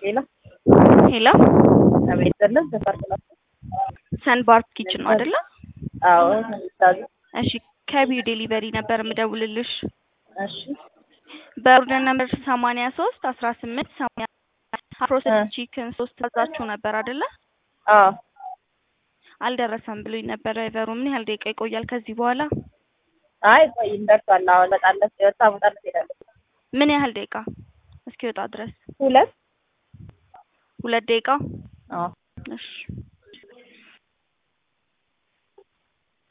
ሄሎ ሄሎ አቤት አይደለም ተፈርተላ ሰንባርክ ኪችን ነው አይደለ? አዎ ታዝ እሺ ከቢዩ ዴሊቨሪ ነበር የምደውልልሽ። እሺ በኦርደር ነምበር 83 18 80 ፕሮሰስ ቺክን 3 ታዛችሁ ነበር አይደለ? አዎ አልደረሰም ብሎኝ ነበር ድራይቨሩ። ምን ያህል ደቂቃ ይቆያል ከዚህ በኋላ? አይ ቆይ እንደርሷል። አዎ በጣም ይወጣ ይላል። ምን ያህል ደቂቃ እስኪወጣ ድረስ? 2 ደቂቃ? አዎ እሺ